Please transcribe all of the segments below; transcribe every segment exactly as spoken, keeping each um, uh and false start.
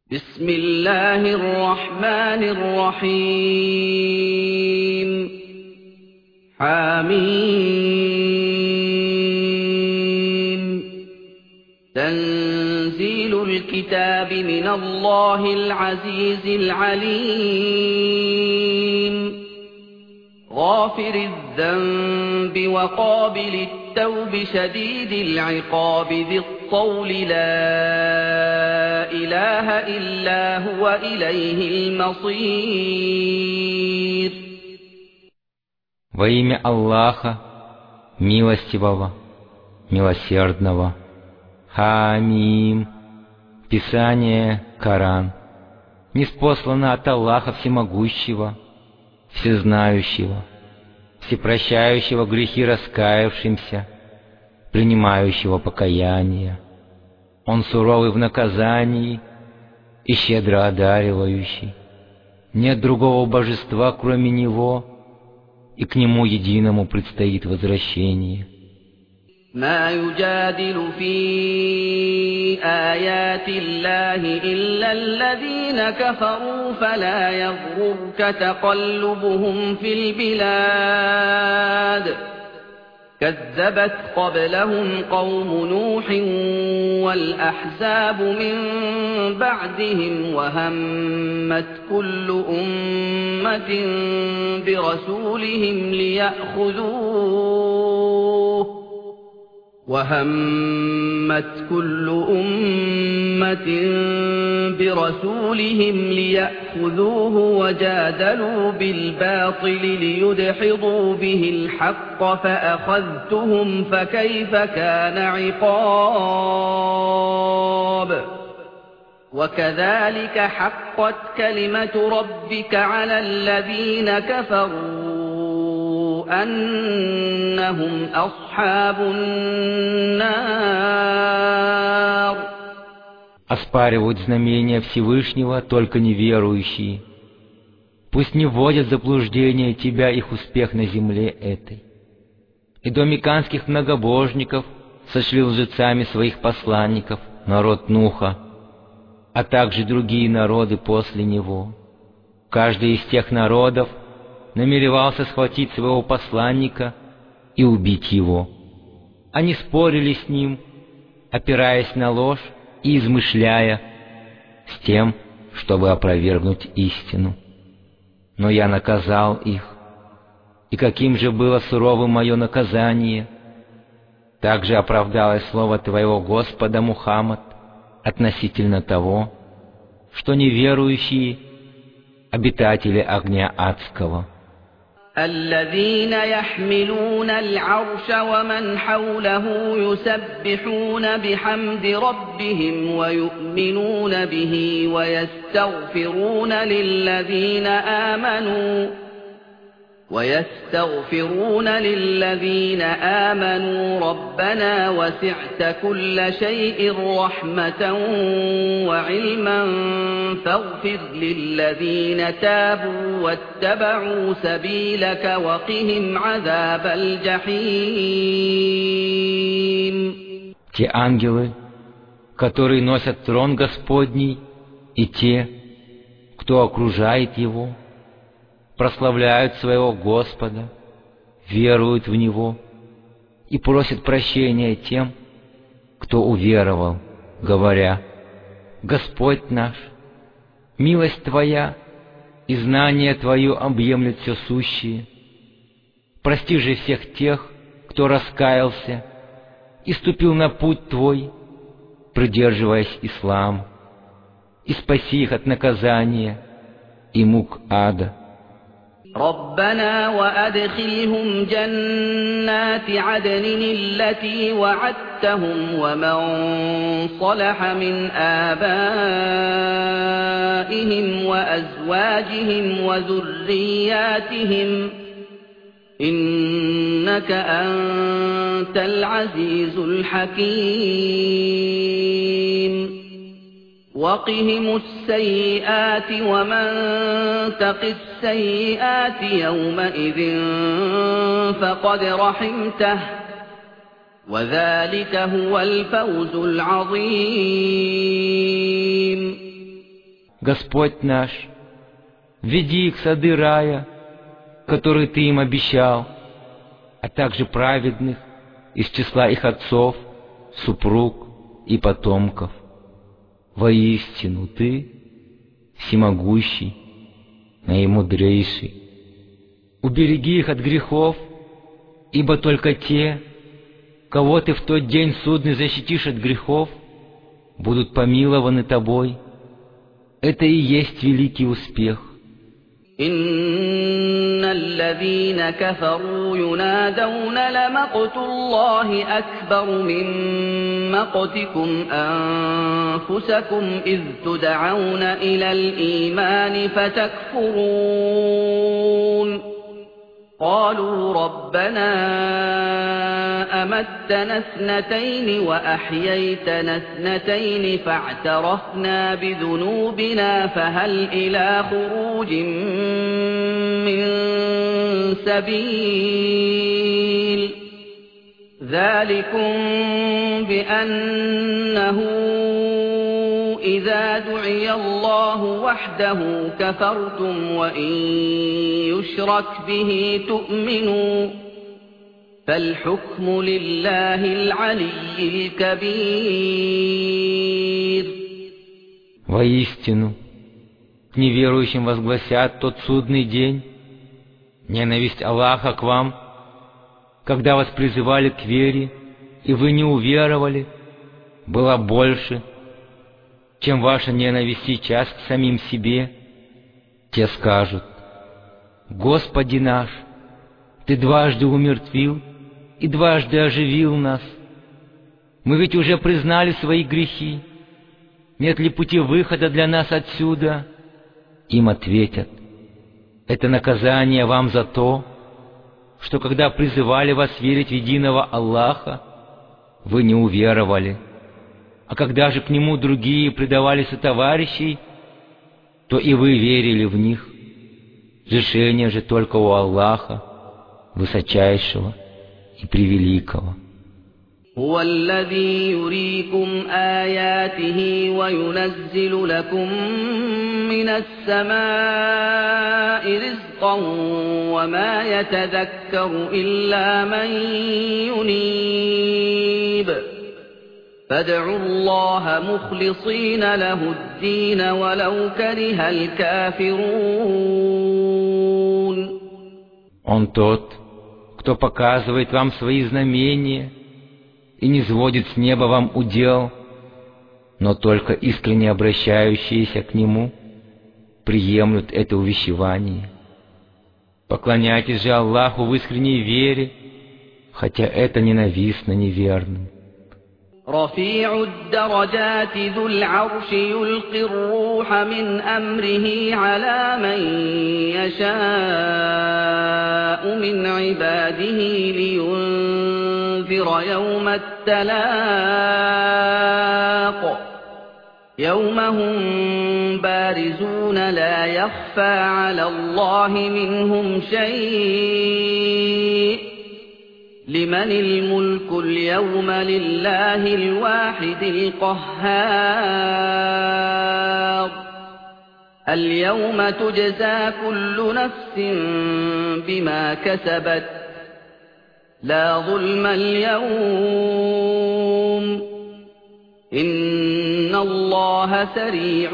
بسم الله الرحمن الرحيم حميم تنزيل الكتاب من الله العزيز العليم غافر الذنب وقابل التوب شديد العقاب ذي الطول لا إله إلا هو إليه المصير. Во имя Аллаха, милостивого, милосердного. Хамим. Писание, Коран. Ниспослано от Аллаха Всемогущего, Всезнающего, Всепрощающего грехи раскаявшимся, принимающего покаяние. Он суровый в наказании и щедро одаривающий. Нет другого божества, кроме Него, и к Нему единому предстоит возвращение. ما يجادل في آيات الله إلا الذين كفروا فلا يغررك تقلبهم في البلاد كذبت قبلهم قوم نوح والأحزاب من بعدهم وهمت كل أمة برسولهم ليأخذوه وهمت كل أمة برسولهم ليأخذوه وجادلوا بالباطل ليدحضوا به الحق فأخذتهم فكيف كان عقاب وكذلك حقت كلمة ربك على الذين كفروا أنهم أصحاب النار. Оспаривают знамения Всевышнего только неверующие. Пусть не вводят в заблуждение тебя их успех на земле этой. И до мекканских многобожников сошли лжецами своих посланников, народ Нуха, а также другие народы после него. Каждый из тех народов намеревался схватить своего посланника и убить его. Они спорили с ним, опираясь на ложь и измышляя, с тем, чтобы опровергнуть истину. Но я наказал их, и каким же было суровым мое наказание. Также оправдалось слово твоего Господа Мухаммад относительно того, что неверующие — обитатели огня адского. الذين يحملون العرش ومن حوله يسبحون بحمد ربهم ويؤمنون به ويستغفرون للذين آمنوا ويستغفرون للذين آمنوا ربنا وسعت كل شيء رحمة وعلما فاغفر للذين تابوا واتبعوا سبيلك وقهم عذاب الجحيم. Те ангелы, которые носят трон Господний, и те, кто окружает его, прославляют своего Господа, веруют в Него и просят прощения тем, кто уверовал, говоря: «Господь наш, милость Твоя и знание Твое объемлет все сущее. Прости же всех тех, кто раскаялся и ступил на путь Твой, придерживаясь ислама, и спаси их от наказания и мук ада». ربنا وأدخلهم جنات عدن التي وعدتهم ومن صلح من آبائهم وأزواجهم وذرياتهم إنك أنت العزيز الحكيم. وقهم السيئات ومن تق السيئات يومئذ فقد رحمته وذلك هو الفوز العظيم. Господь наш, веди их в сады рая, которые Ты им обещал, а также праведных из числа их отцов, супруг и потомков. Воистину Ты всемогущий, наимудрейший. Убереги их от грехов, ибо только те, кого Ты в тот день судный защитишь от грехов, будут помилованы Тобой. Это и есть великий успех. إن الذين كفروا ينادون لمقت الله أكبر من مقتكم أنفسكم إذ تدعون إلى الإيمان فتكفرون قالوا ربنا أمتنا اثنتين وأحييتنا اثنتين فاعترفنا بذنوبنا فهل إلى خروج من سبيل ذلكم بأنه إذا دعي الله وحده كفرتم وإن يشرك به تؤمنوا فالحكم لله العلي الكبير. Воистину, к неверующим возгласят тот судный день: ненависть Аллаха к вам, когда вас призывали к вере, и вы не уверовали, была больше, чем ваша ненависть сейчас к самим себе. Те скажут: Господи наш, Ты дважды умертвил и дважды оживил нас. Мы ведь уже признали свои грехи. Нет ли пути выхода для нас отсюда? Им ответят: это наказание вам за то, что когда призывали вас верить в единого Аллаха, вы не уверовали. А когда же к Нему другие предавали сотоварищей, то и вы верили в них. Решение же только у Аллаха, Высочайшего и Превеликого. هو الذي يريكم آياته وينزل لكم من السماء رزقا وما يتذكر إلا من ينيب فادعوا الله مخلصين له الدين ولو كره الكافرون. Он тот, кто показывает вам свои знамения и не сводит с неба вам удел, но только искренне обращающиеся к Нему приемлют это увещевание. Поклоняйтесь же Аллаху в искренней вере, хотя это ненавистно неверным. رفيع الدرجات ذو العرش يلقي الروح من أمره على من يشاء من عباده لينذر يوم التلاق يوم هم بارزون لا يخفى على الله منهم شيء لمن الملك اليوم لله الواحد القهار اليوم تجزى كل نفس بما كسبت لا ظلم اليوم إن الله سريع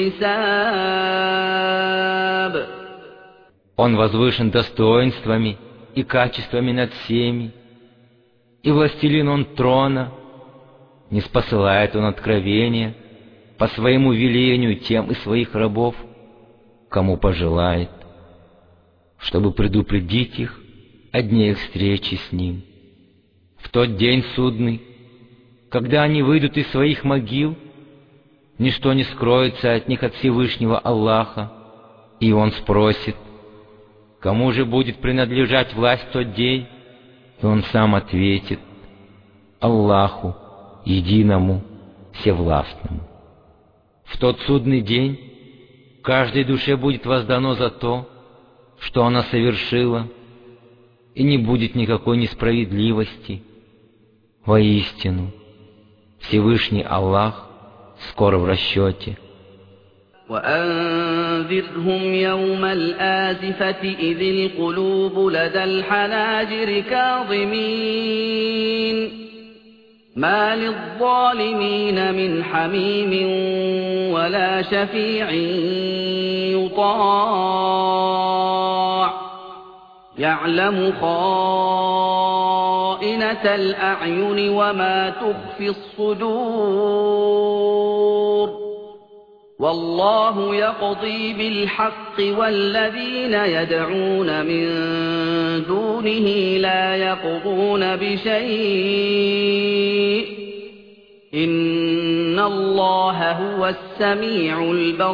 الحساب. Он возвышен достоинствами и качествами над всеми, и властелин Он трона, не спосылает Он откровения по своему велению тем из своих рабов, кому пожелает, чтобы предупредить их о дне их встречи с Ним. В тот день судный, когда они выйдут из своих могил, ничто не скроется от них от Всевышнего Аллаха, и Он спросит: кому же будет принадлежать власть в тот день? И Он сам ответит: Аллаху, единому, всевластному. В тот судный день каждой душе будет воздано за то, что она совершила, и не будет никакой несправедливости. Воистину, Всевышний Аллах скоро в расчете. وأنذرهم يوم الآزفة إذ القلوب لدى الحناجر كاظمين ما للظالمين من حميم ولا شفيع يطاع يعلم خائنة الأعين وما تخفي الصدور والله يقضي بالحق والذين يدعون من دونه لا يقضون بشيء إن الله هو السميع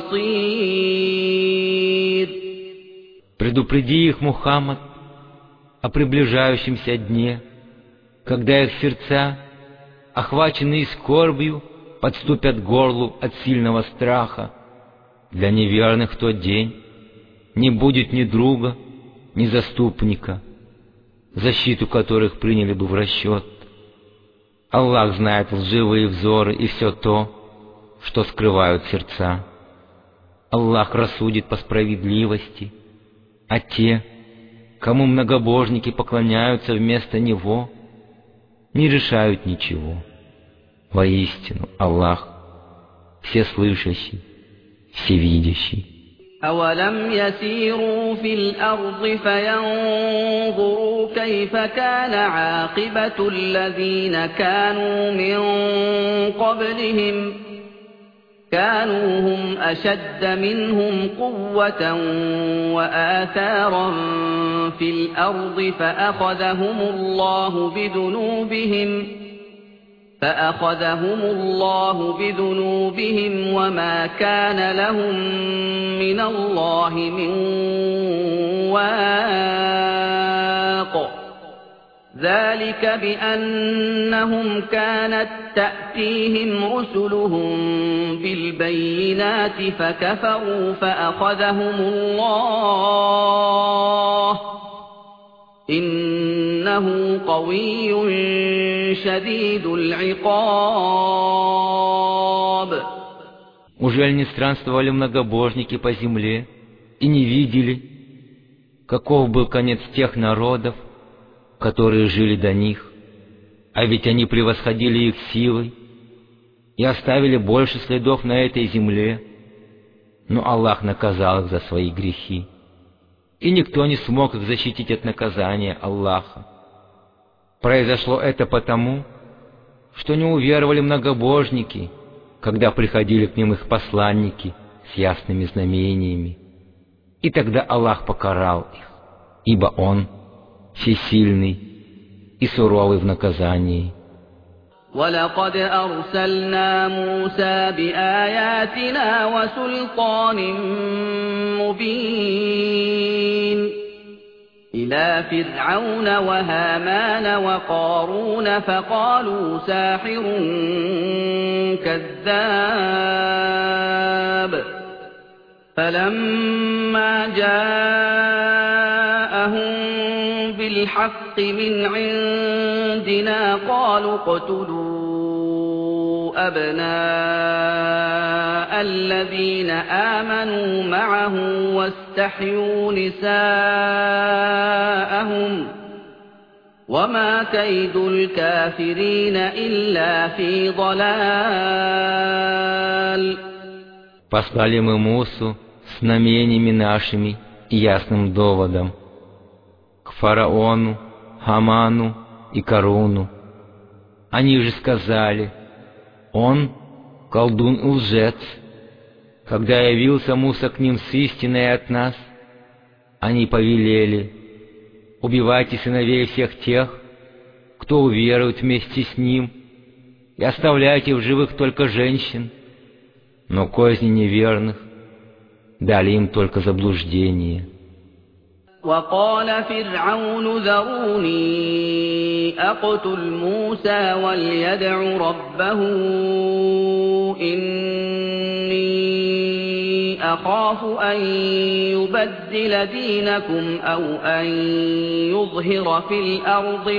البصير. Предупреди их, Мухаммад, о приближающемся дне, когда их сердца, охваченные скорбью, подступят к горлу от сильного страха. Для неверных в тот день не будет ни друга, ни заступника, защиту которых приняли бы в расчет. Аллах знает лживые взоры и все то, что скрывают сердца. Аллах рассудит по справедливости, а те, кому многобожники поклоняются вместо Него, не решают ничего. Воистину, Аллах всеслышащий, всевидящий. أولم يسيروا في الأرض فينظروا كيف كان عاقبة الذين كانوا من قبلهم كانوا هم أشد منهم قوة وآثارا في الأرض فأخذهم الله بذنوبهم فأخذهم الله بذنوبهم وما كان لهم من الله من واق ذلك بأنهم كانت تأتيهم رسلهم بالبينات فكفروا فأخذهم الله إنه قوي شديد العقاب. Ужель не странствовали многобожники по земле и не видели, каков был конец тех народов, которые жили до них, а ведь они превосходили их силой и оставили больше следов на этой земле, но Аллах наказал их за свои грехи, и никто не смог их защитить от наказания Аллаха. Произошло это потому, что не уверовали многобожники, когда приходили к ним их посланники с ясными знамениями, и тогда Аллах покарал их, ибо Он всесильный и суровый в наказании. وَلَقَدْ أَرْسَلْنَا مُوسَى بِآيَاتِنَا وَسُلْطَانٍ مُبِينٍ إِلَى فِرْعَوْنَ وَهَامَانَ وَقَارُونَ فَقَالُوا سَاحِرٌ كَذَّابٌ فَلَمَّا جَاءَهُم بالحق من عندنا قالوا اقتلوا أبناء الذين آمنوا معه واستحيوا نساءهم وما كيد الكافرين إلا في ضلال. Послали мы Мусу с знамениями нашими и ясным доводом к фараону, Хаману и Каруну. Они же сказали: он колдун и лжец. Когда явился Муса к ним с истиной от нас, они повелели: убивайте сыновей всех тех, кто уверует вместе с ним, и оставляйте в живых только женщин. Но козни неверных дали им только заблуждение. وقال فرعون ذروني أقتل موسى وليدع ربه إني أخاف أن يبدل دينكم أو أن يظهر في الأرض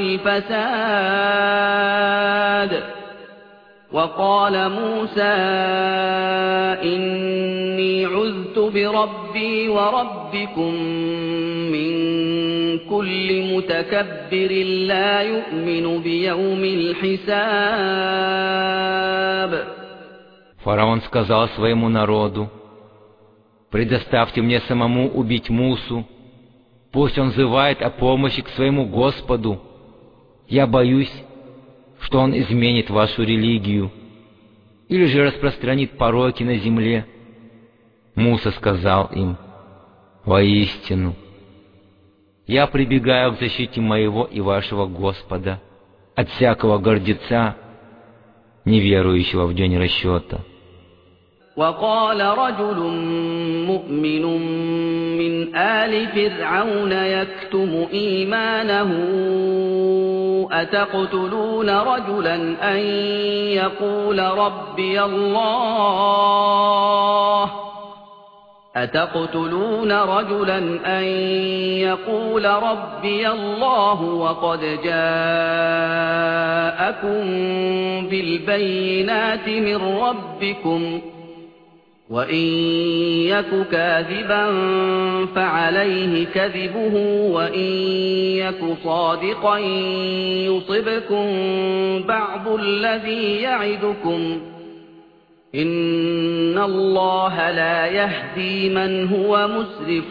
الفساد. وقال موسى إني إني عذت بربي وربكم من كل متكبر لا يؤمن بيوم الحساب. Фараон сказал своему народу: «Предоставьте мне самому убить Мусу, пусть он взывает о помощи к своему Господу. Я боюсь, что он изменит вашу религию или же распространит пороки на земле». Муса сказал им: «Воистину, я прибегаю к защите моего и вашего Господа от всякого гордеца, неверующего в день расчета». وقال رجل مؤمن من آل فرعون يكتم إيمانه أتقتلون رجلا أن يقول ربي الله أتقتلون رجلا أن يقول ربي الله وقد جاءكم بالبينات من ربكم وإن يك كاذبا فعليه كذبه وإن يك صادقا يصبكم بعض الذي يعدكم إن الله لا يهدي من هو مسرف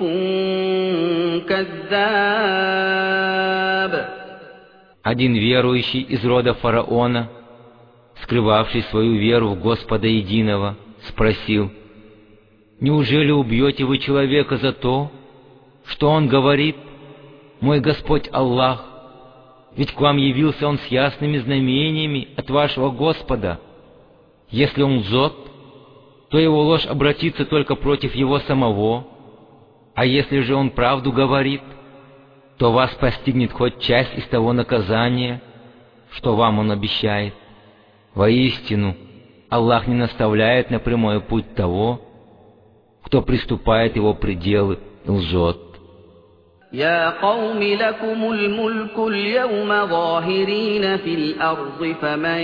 كذاب. Один верующий из рода фараона, скрывавший свою веру в Господа Единого, спросил: «Неужели убьете вы человека за то, что он говорит: мой Господь Аллах, ведь к вам явился он с ясными знамениями от вашего Господа? Если он лжет, то его ложь обратится только против его самого, а если же он правду говорит, то вас постигнет хоть часть из того наказания, что вам он обещает. Воистину, Аллах не наставляет на прямой путь того, кто приступает его пределы и лжет». يا قوم لكم الملك اليوم ظاهرين في الأرض فمن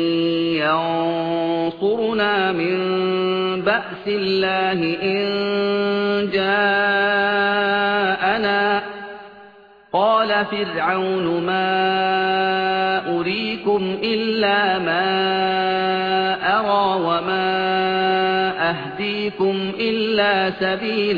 ينصرنا من بأس الله إن جاءنا قال فرعون ما أريكم إلا ما أرى وما أهديكم إلا سبيل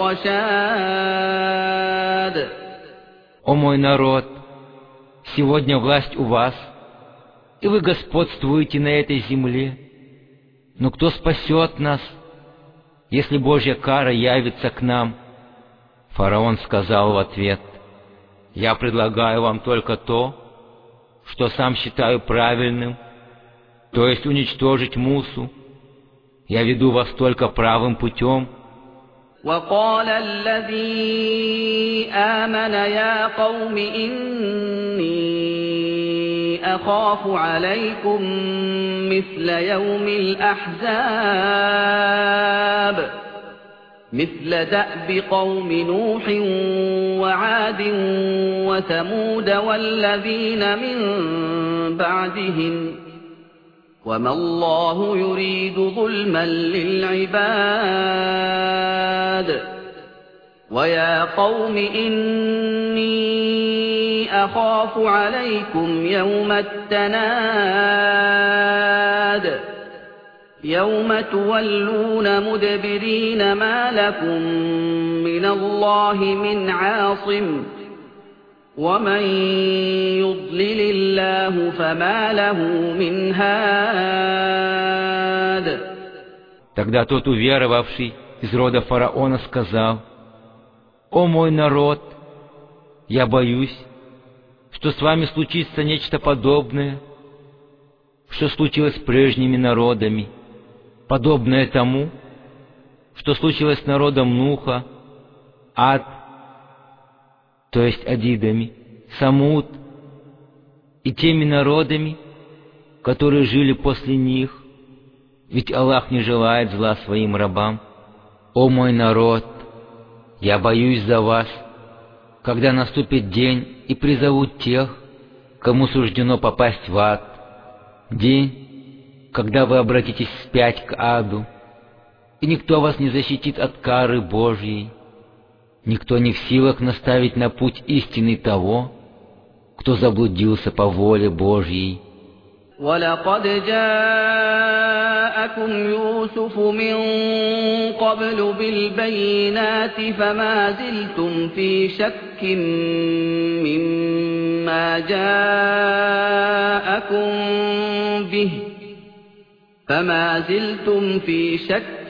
الرشاد. «О мой народ, сегодня власть у вас, и вы господствуете на этой земле. Но кто спасет нас, если Божья кара явится к нам?» Фараон сказал в ответ: «Я предлагаю вам только то, что сам считаю правильным, то есть уничтожить Мусу. Я веду вас только правым путем». وقال الذي آمن يا قوم إني أخاف عليكم مثل يوم الأحزاب مثل دأب قوم نوح وعاد وثمود والذين من بعدهم وما الله يريد ظلما للعباد ويا قوم إني أخاف عليكم يوم التناد يوم تولون مدبرين ما لكم من الله من عاصم ومن يضلل الله فما له من هاد. Тогда тот уверовавший из рода фараона сказал: «О мой народ, я боюсь, что с вами случится нечто подобное, что случилось с прежними народами, подобное тому, что случилось с народом Нуха, Ад, то есть Адидами, Самуд, и теми народами, которые жили после них, ведь Аллах не желает зла своим рабам. О мой народ, я боюсь за вас, когда наступит день и призовут тех, кому суждено попасть в ад, день, когда вы обратитесь вспять к аду, и никто вас не защитит от кары Божьей. Никто не в силах наставить на путь истинный того, кто заблудился по воле Божьей. وَلَقَدْ جَاءَكُمْ يُوسُفُ مِنْ قَبْلُ بِالْبَيِّنَاتِ فَمَا زِلْتُمْ فِي شَكٍّ مِّمَّا جَاءَكُمْ بِهِ فَمَا زِلْتُمْ فِي شَكٍّ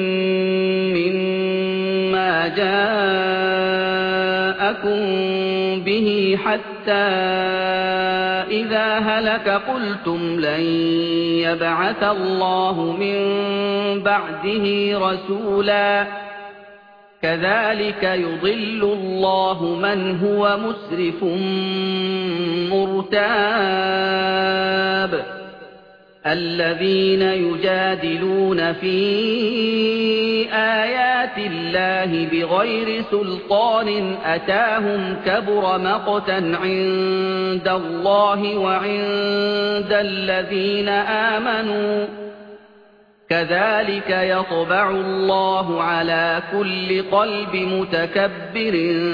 مِّمَّا جَاءَكُمْ بِهِ حَتَّى إِذَا هَلَكَ قُلْتُمْ لَن يَبْعَثَ اللَّهُ مِن بَعْدِهِ رَسُولًا كَذَلِكَ يُضِلُّ اللَّهُ مَنْ هُوَ مُسْرِفٌ مُرْتَابٌ الَّذِينَ يُجَادِلُونَ فِي آيَاتِ اللَّهِ بِغَيْرِ سُلْطَانٍ أَتَاهُمْ كَبُرَ مَقْتًا عِندَ اللَّهِ وَعِندَ الَّذِينَ آمَنُوا كَذَلِكَ يَطْبَعُ اللَّهُ عَلَى كُلِّ قَلْبِ مُتَكَبِّرٍ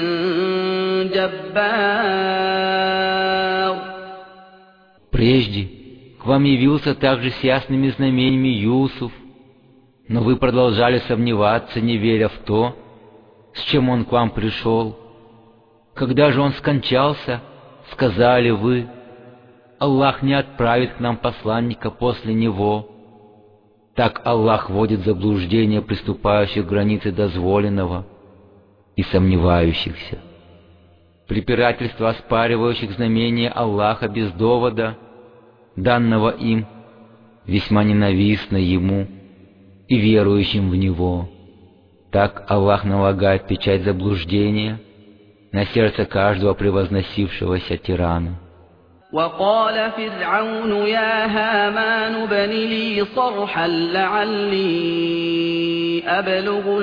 جَبَّارٍ. Прежде к вам явился также с ясными знамениями Юсуф, но вы продолжали сомневаться, не веря в то, с чем он к вам пришел. Когда же он скончался, сказали вы: Аллах не отправит к нам посланника после него. Так Аллах вводит в заблуждение приступающих к границе дозволенного и сомневающихся. Препирательство оспаривающих знамения Аллаха без довода, данного им, весьма ненавистно ему и верующим в него. Так Аллах налагает печать заблуждения на сердце каждого превозносившегося тирана. وَقَالَ فِرْعَوْنُ يَا هَامَانُ ابْنِ لِي صَرْحًا لَعَلِّي أَبْلُغُ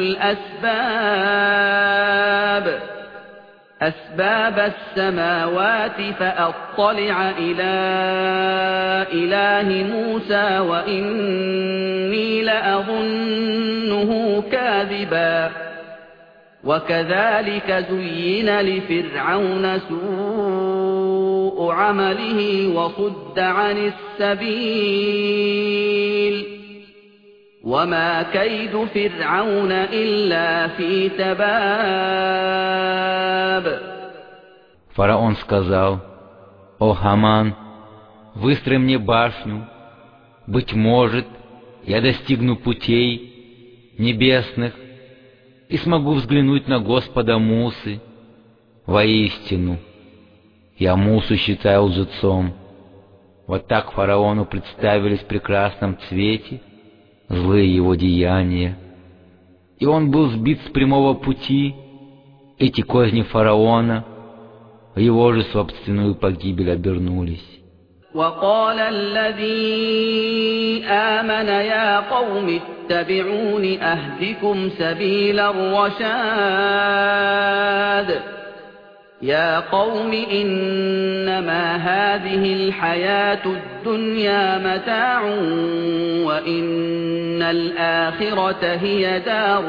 الْأَسْبَابَ أَسْبَابَ السَّمَاوَاتِ فَأَطَّلِعَ إِلَى إِلَٰهِ مُوسَىٰ وَإِنِّي لَأَظُنُّهُ كَاذِبًا وَكَذَلِكَ زُيِّنَ لِفِرْعَوْنَ سُوءُ عَمَلِهِ وَصُدَّ عَنِ السَّبِيلِ وَمَا كَيْدُ فِرْعَوْنَ إِلَّا فِي تَبَابٍ. Фараон сказал: «О Хаман, выстрой мне башню, быть может, я достигну путей небесных и смогу взглянуть на Господа Мусы. Воистину, я Мусу считаю лжецом». Вот так фараону представились в прекрасном цвете злые его деяния, и он был сбит с прямого пути. Эти козни фараона в его же собственную погибель обернулись. وَقَالَ الَّذِي آمَنَ يَا قَوْمِ اتَّبِعُونِ أَهْدِكُمْ سَبِيلَ الرَّشَادِ يَا قَوْمِ إِنَّمَا هَٰذِهِ الْحَيَاةُ الدُّنْيَا مَتَاعٌ وَإِنَّ الْآخِرَةَ هِيَ دَارُ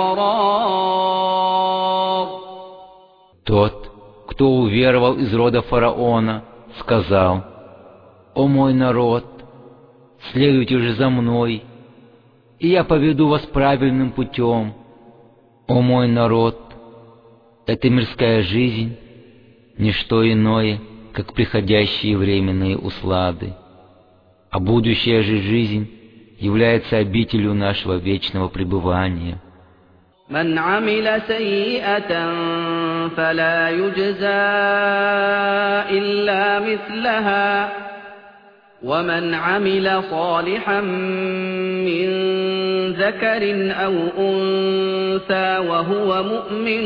الْقَرَارِ. Тот, кто уверовал из рода фараона, сказал: «О мой народ, следуйте же за мной, и я поведу вас правильным путем. О мой народ, эта мирская жизнь — ничто иное, как приходящие временные услады, а будущая же жизнь является обителью нашего вечного пребывания». مَنْ عَمِلَ سَيِّئَةً فَلَا يُجْزَىٰ إِلَّا مِثْلَهَا وَمَنْ عَمِلَ صَالِحًا مِّن ذَكَرٍ أَوْ أُنثَىٰ وَهُوَ مُؤْمِنٌ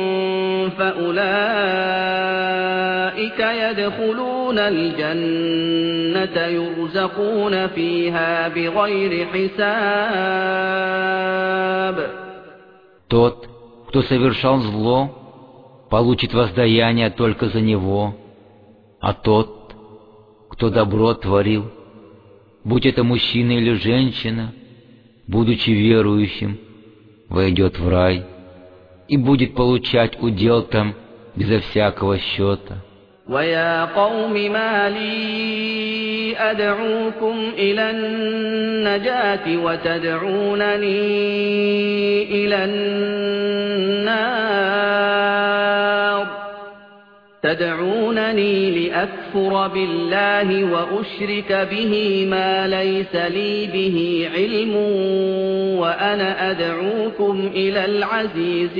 فَأُولَٰئِكَ يَدْخُلُونَ الْجَنَّةَ يُرْزَقُونَ فِيهَا بِغَيْرِ حِسَابٍ. Тот, кто совершал зло, получит воздаяние только за него, а тот, кто добро творил, будь это мужчина или женщина, будучи верующим, войдет в рай и будет получать удел там безо всякого счета. وَيَا قَوْمِ مَا لِي أَدْعُوكُمْ إِلَى النَّجَاةِ وَتَدْعُونَنِي إِلَى النَّارِ تَدْعُونَنِي لِأَكْفُرَ بِاللَّهِ وَأُشْرِكَ بِهِ مَا لَيْسَ لِي بِهِ عِلْمٌ وَأَنَا أَدْعُوكُمْ إِلَى الْعَزِيزِ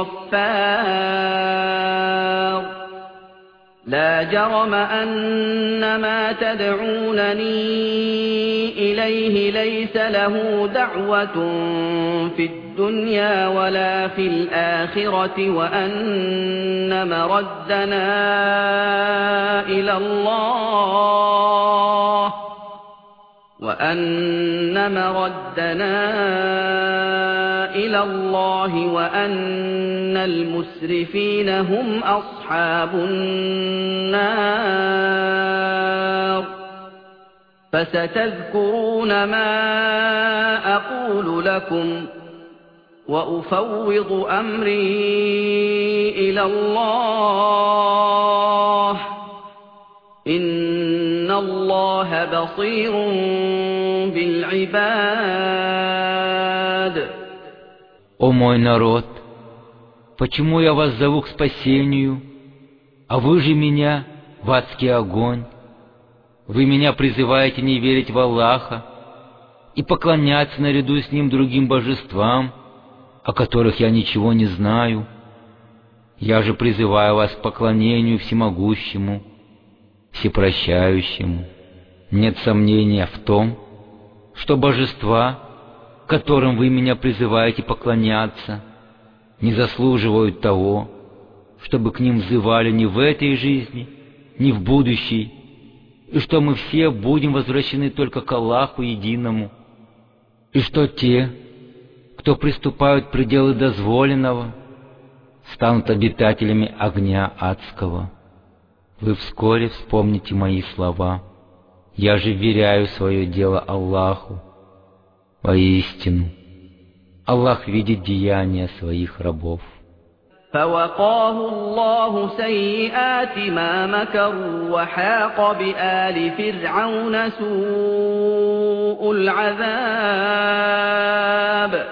الْغَفَّارِ لا جرم أن ما تدعونني إليه ليس له دعوة في الدنيا ولا في الآخرة وأن مردنا إلى الله وأن مردنا إلى الله وأن المسرفين هم أصحاب النار فستذكرون ما أقول لكم وأفوض أمري إلى الله إن الله بصير بالعباد. О мой народ, почему я вас зову к спасению, а вы же меня в адский огонь? Вы меня призываете не верить в Аллаха и поклоняться наряду с Ним другим божествам, о которых я ничего не знаю. Я же призываю вас к поклонению Всемогущему, Всепрощающему. Нет сомнения в том, что божества, которым вы меня призываете поклоняться, не заслуживают того, чтобы к ним взывали ни в этой жизни, ни в будущей, и что мы все будем возвращены только к Аллаху Единому, и что те, кто приступают к пределы дозволенного, станут обитателями огня адского. Вы вскоре вспомните мои слова. Я же вверяю свое дело Аллаху. Воистину, Аллах видит деяния своих рабов. فوقاه الله سيئات ما مكروا وحاق بآل فرعون سوء العذاب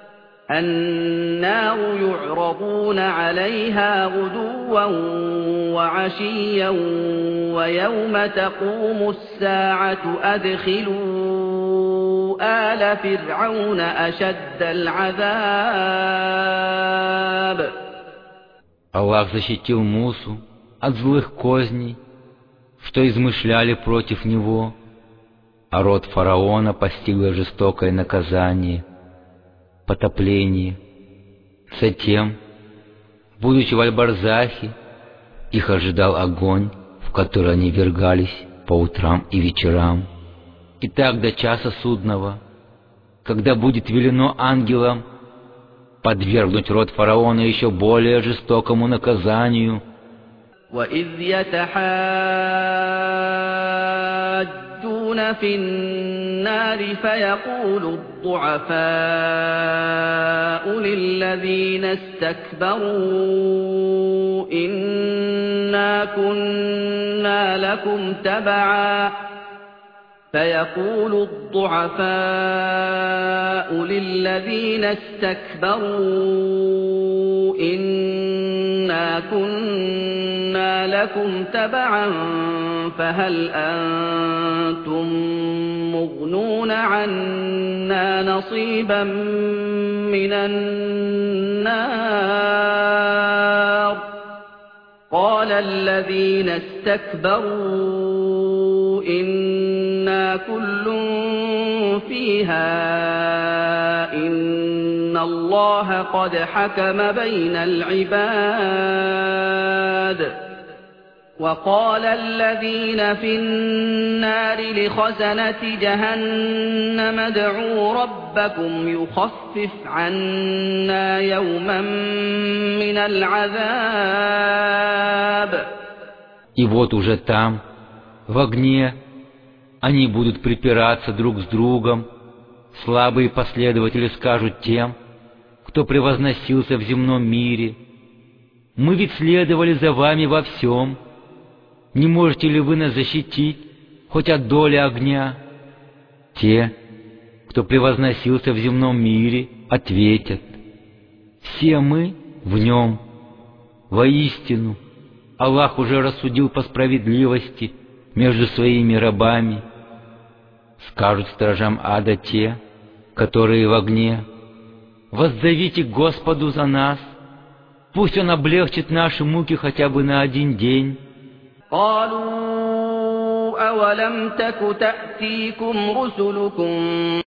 النار يعرضون عليها غدوا وعشيا ويوم تقوم الساعة أدخلوا آل فرعون أشد العذاب. Аллах защитил Мусу от злых козней, что измышляли против него, а род фараона постигло жестокое наказание, потопление. Затем, будучи в Аль-Барзахе, их ожидал огонь, в который они ввергались по утрам и вечерам. И так до часа судного, когда будет велено ангелам подвергнуть род фараона еще более жестокому наказанию. وَإِذْ يَتَحَاجُّونَ فِي النَّارِ فَيَقُولُ الضُّعَفَاءُ لِلَّذِينَ اسْتَكْبَرُوا إِنَّا كُنَّا لَكُمْ تَبَعًا فيقول الضعفاء للذين استكبروا إنا كنا لكم تبعا فهل أنتم مغنون عنا نصيبا من النار قال الذين استكبروا إنا كل فيها إن الله قد حكم بين العباد وقال الذين في النار لخزنة جهنم ادعوا ربكم يخفف عنا يوما من العذاب. И вот уже там, в огне, они будут припираться друг с другом, слабые последователи скажут тем, кто превозносился в земном мире: «Мы ведь следовали за вами во всем. Не можете ли вы нас защитить хоть от доли огня?» Те, кто превозносился в земном мире, ответят: «Все мы в нем. Воистину, Аллах уже рассудил по справедливости между своими рабами». Скажут стражам ада те, которые в огне: «Воззовите к Господу за нас, пусть Он облегчит наши муки хотя бы на один день». قالوا أولم تك تأتيكم رسلكم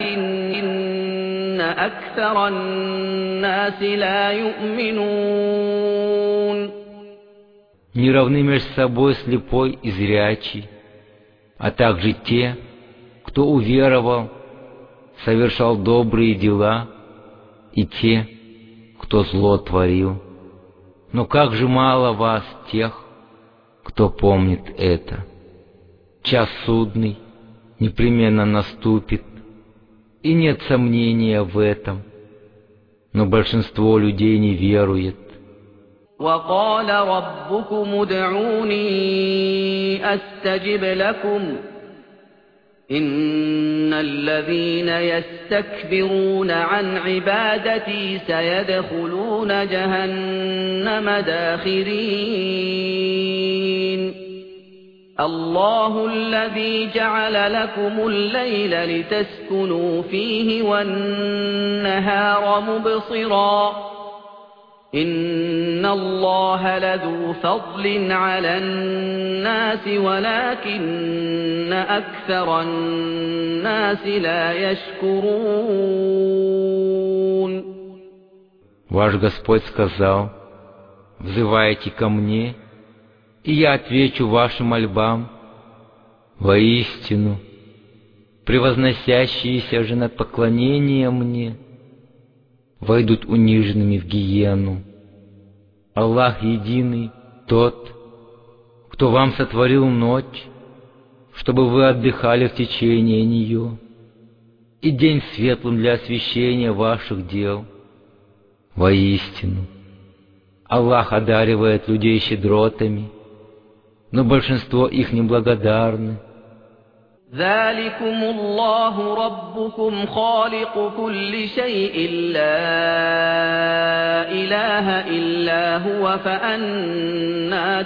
إن أكثر الناس لا يؤمنون. Не равны между собой слепой и зрячий, а также те, кто уверовал, совершал добрые дела, и те, кто зло творил. Но как же мало вас, тех, кто помнит это. Час судный непременно наступит, и нет сомнения в этом, но большинство людей не верует. وقال ربكم ادعوني أستجب لكم إن الذين يستكبرون عن عبادتي سيدخلون جهنم داخرين. الله الذي جعل لكم الليل لتسكنوا فيه والنهار مبصرا إن الله لذو فضل على الناس ولكن أكثر الناس لا يشكرون. Ваш Господь сказал: «Взывайте ко мне, и я отвечу вашим мольбам. Воистину, превозносящиеся же над поклонением мне войдут униженными в гиену. Аллах единый, тот, кто вам сотворил ночь, чтобы вы отдыхали в течение нее, и день светлым для освещения ваших дел. Воистину, Аллах одаривает людей щедротами, но большинство их неблагодарны. ذلكم الله ربكم خالق كل شيء لا إله إلا هو فأنى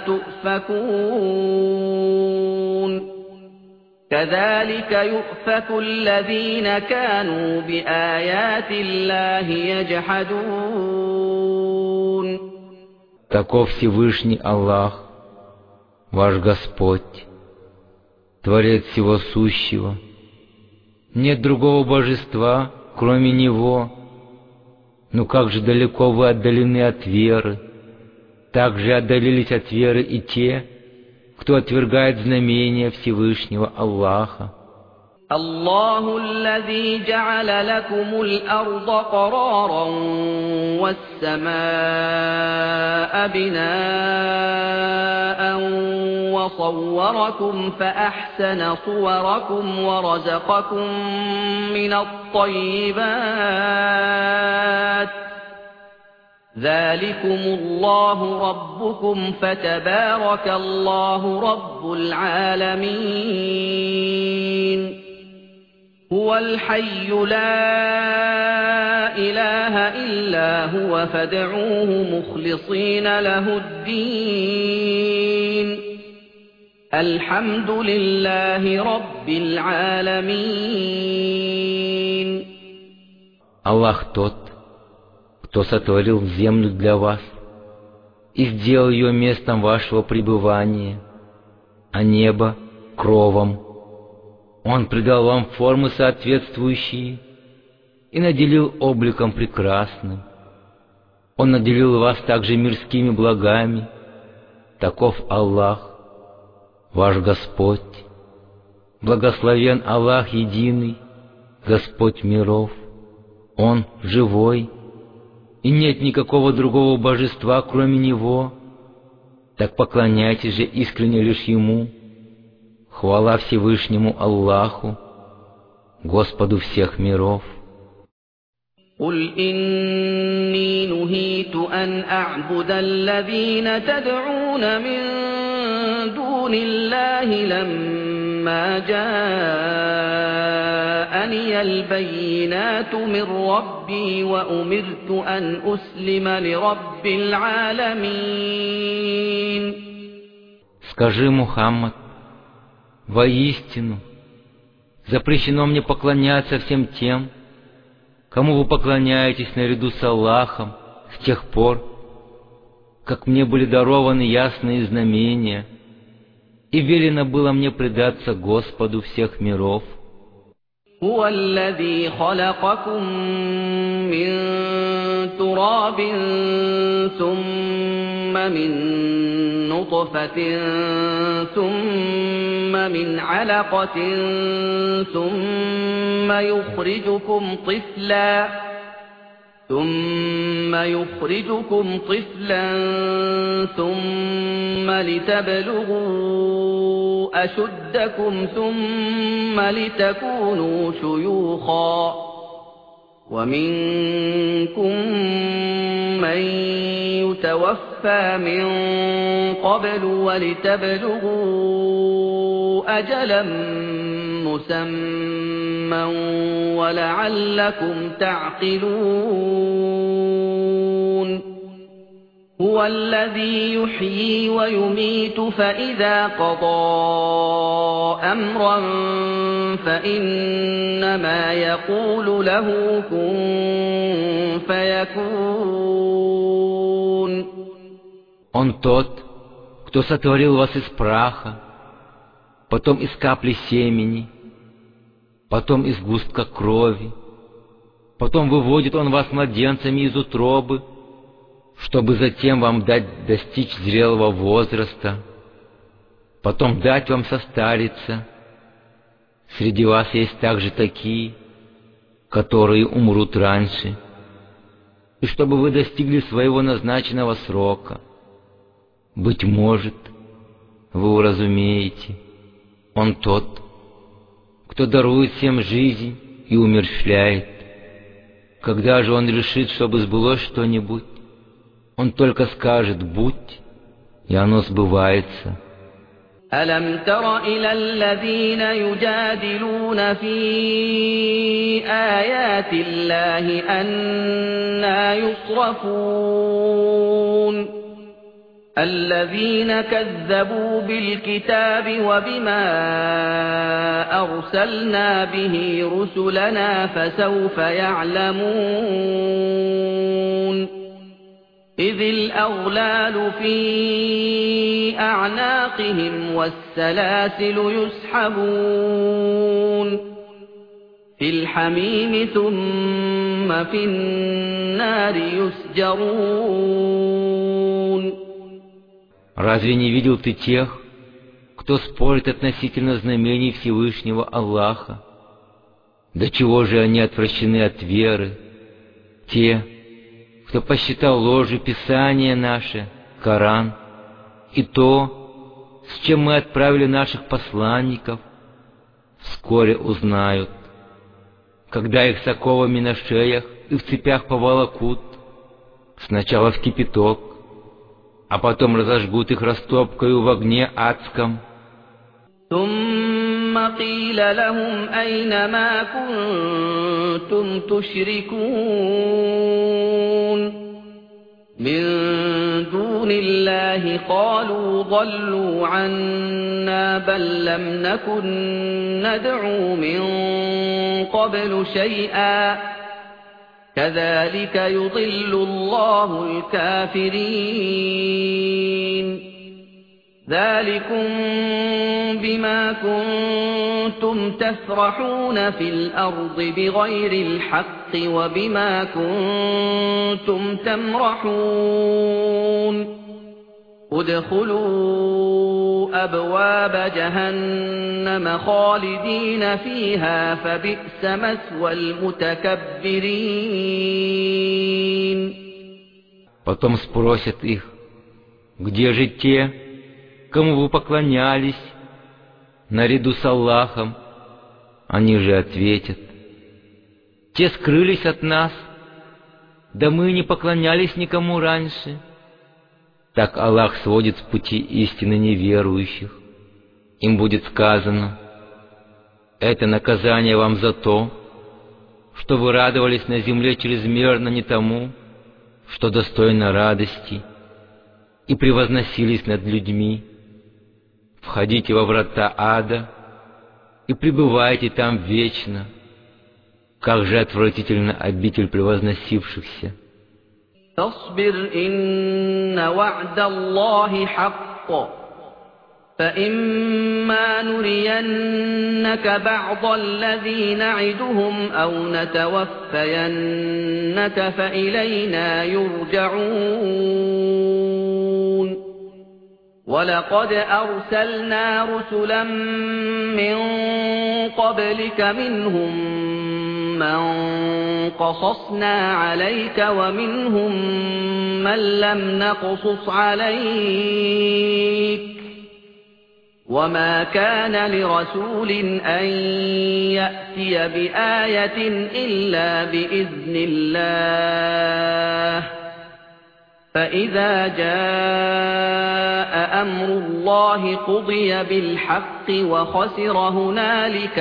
تؤفكون. كذلك يؤفك الذين كانوا بآيات الله يجحدون. Таков Всевышний Аллах, ваш Господь, Творец всего сущего. Нет другого божества, кроме Него. Но как же далеко вы отдалены от веры. Так же отдалились от веры и те, кто отвергает знамения Всевышнего Аллаха. الله الذي جعل لكم الأرض قرارا والسماء بناء وصوركم فأحسن صوركم ورزقكم من الطيبات ذلكم الله ربكم فتبارك الله رب العالمين. هو الحي لا إله إلا هو فادعوه مخلصين له الدين الحمد لله رب العالمين. Аллах тот, кто сотворил землю для вас и сделал ее местом вашего пребывания, а небо — кровом. Он придал вам формы соответствующие и наделил обликом прекрасным. Он наделил вас также мирскими благами. Таков Аллах, ваш Господь. Благословен Аллах единый, Господь миров. Он живой, и нет никакого другого божества, кроме Него. Так поклоняйтесь же искренне лишь Ему. Хвала Всевышнему Аллаху, Господу всех миров. قل إني نهيت أن أعبد الذين تدعون من دون الله لما جاءني البينات من ربي وأمرت أن أسلم لرب العالمين. Скажи, Мухаммад, воистину, запрещено мне поклоняться всем тем, кому вы поклоняетесь наряду с Аллахом с тех пор, как мне были дарованы ясные знамения, и велено было мне предаться Господу всех миров. هو الذي خلقكم من تراب ثم من نطفة ثم من علقة ثم يخرجكم طفلا ثم يخرجكم طفلا ثم لتبلغوا أشدكم ثم لتكونوا شيوخا ومنكم من يتوفى من قبل ولتبلغوا أجلا مسمى ولعلكم تعقلون هو الذي يحيي ويميت فإذا قضى أمرا فإنما يقول له كن فيكون. Он тот, кто сотворил вас из праха, потом из капли семени, потом из густка крови, потом выводит Он вас младенцами из утробы, чтобы затем вам дать достичь зрелого возраста, потом дать вам состариться. Среди вас есть также такие, которые умрут раньше, и чтобы вы достигли своего назначенного срока. Быть может, вы уразумеете, Он тот, кто дарует всем жизнь и умерщвляет. Когда же Он решит, чтобы сбылось что-нибудь, Он только скажет «будь», и оно сбывается. ألم تر إلى الذين يجادلون في آيات الله أنى يصرفون الذين كذبوا بالكتاب وبما أرسلنا به رسلنا فسوف يعلمون إذ الأغلال في أعناقهم والسلاسل يسحبون في الحميم ثم في النار يسجرون. Разве не видел ты тех, кто спорит относительно знамений Всевышнего Аллаха? До чего же они отвращены от веры? Те, кто посчитал ложью Писание наше, Коран, и то, с чем мы отправили наших посланников, вскоре узнают, когда их с оковами на шеях и в цепях поволокут, сначала в кипяток, а потом разожгут их растопкою в огне адском. ثم قيل لهم أين ما كنتم تشركون من دون الله قالوا ضلوا عنا بل لم نكن ندعو من قبل شيئا كذلك يضل الله الكافرين ذلكم بما كنتم تفرحون في الأرض بغير الحق وبما كنتم تمرحون ادخلوا أبواب جهنم خالدين فيها فبئس مثوى المتكبرين. Потом спросят их, где же те, кому вы поклонялись, наряду с Аллахом? Они же ответят: те скрылись от нас, да мы не поклонялись никому раньше. Так Аллах сводит с пути истины неверующих. Им будет сказано: это наказание вам за то, что вы радовались на земле чрезмерно не тому, что достойно радости, и превозносились над людьми. Входите во врата ада и пребывайте там вечно. Как же отвратительна обитель превозносившихся! فاصبر إن وعد الله حق فإما نرينك بعض الذي نعدهم أو نتوفينك فإلينا يرجعون ولقد أرسلنا رسلا من قبلك منهم من قصصنا عليك ومنهم من لم نقصص عليك وما كان لرسول أن يأتي بآية إلا بإذن الله فإذا جاء أمر الله قضي بالحق وخسر هنالك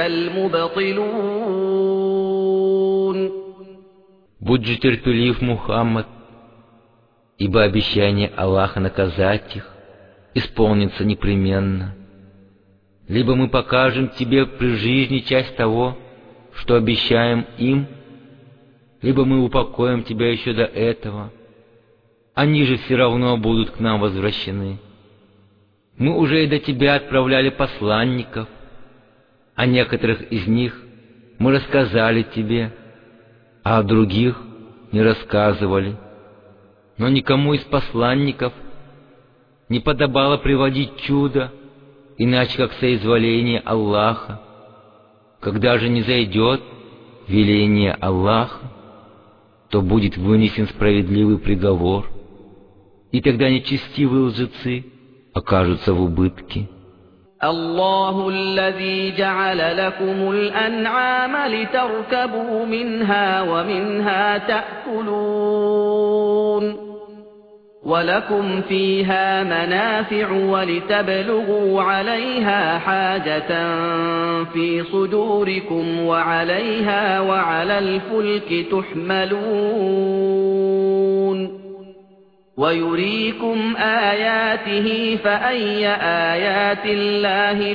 المبطلون. Будь же терпелив, Мухаммад, ибо обещание Аллаха наказать их исполнится непременно. Либо мы покажем тебе при жизни часть того, что обещаем им, либо мы упокоим тебя еще до этого. Они же все равно будут к нам возвращены. Мы уже и до тебя отправляли посланников, о некоторых из них мы рассказали тебе, а о других не рассказывали. Но никому из посланников не подобало приводить чудо, иначе как соизволение Аллаха. Когда же не зайдет веление Аллаха, то будет вынесен справедливый приговор, и тогда нечестивые лжецы окажутся в убытке. الله الذي جعل لكم الأنعام لتركبوا منها ومنها تأكلون ولكم فيها منافع ولتبلغوا عليها حاجة في صدوركم وعليها وعلى الفلك تحملون ويريكم آياته فأي آيات الله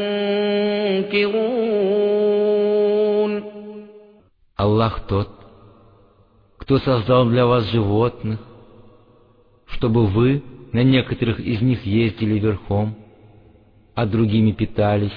تنكرون. Аллах тот, кто создал для вас животных, чтобы вы на некоторых из них ездили верхом, а другими питались.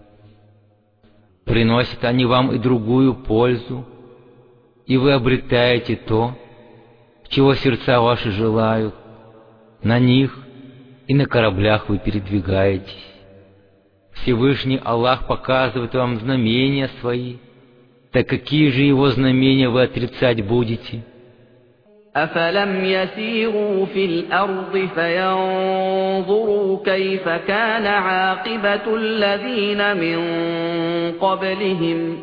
Приносят они вам и другую пользу, и вы обретаете то, чего сердца ваши желают. На них и на кораблях вы передвигаетесь. Всевышний Аллах показывает вам знамения свои, так какие же его знамения вы отрицать будете? أفلم يسيروا في الأرض فينظروا كيف كان عاقبة الذين من قبلهم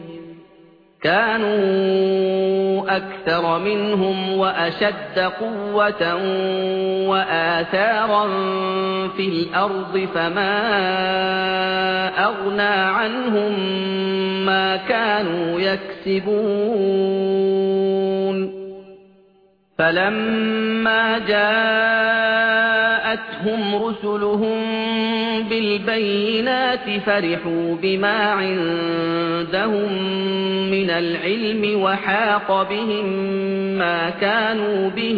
كانوا أكثر منهم وأشد قوة وآثارا في الأرض فما أغنى عنهم ما كانوا يكسبون فلما جاءتهم رسلهم بالبينات فرحوا بما عندهم من العلم وحاق بهم ما كانوا به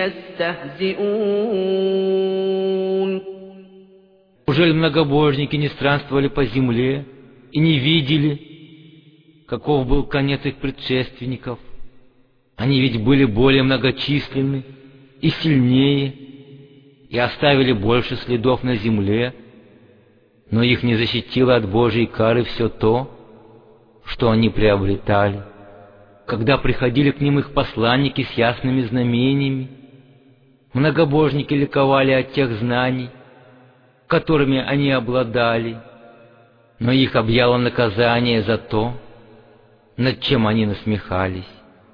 يستهزئون. Неужели многобожники не странствовали по земле и не видели, каков был конец их предшественников? Они ведь были более многочисленны и сильнее, и оставили больше следов на земле, но их не защитило от Божьей кары все то, что они приобретали. Когда приходили к ним их посланники с ясными знамениями, многобожники ликовали от тех знаний, которыми они обладали, но их объяло наказание за то, над чем они насмехались.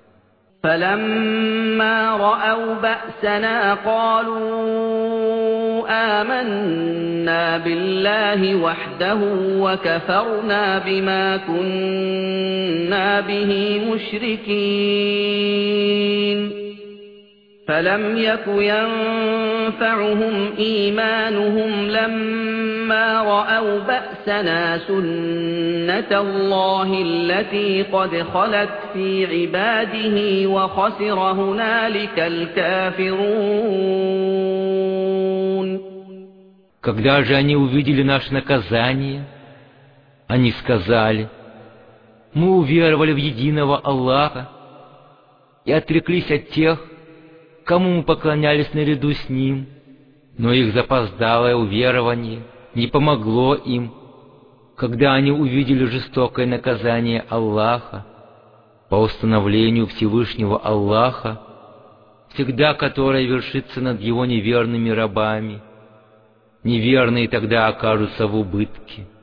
فلما رأوا بأسنا قالوا آمنا بالله وحده وكفرنا بما كنا به مشركين فلم يك ينفعهم إيمانهم لما رأوا بأسنا سنة الله التي قد خلت في عباده وخسر هنالك الكافرون. Когда же они увидели наше наказание, они сказали: мы уверовали в единого Аллаха и отреклись от тех, кому мы поклонялись наряду с Ним, но их запоздалое уверование не помогло им, когда они увидели жестокое наказание Аллаха по установлению Всевышнего Аллаха, всегда которое вершится над Его неверными рабами. Неверные тогда окажутся в убытке.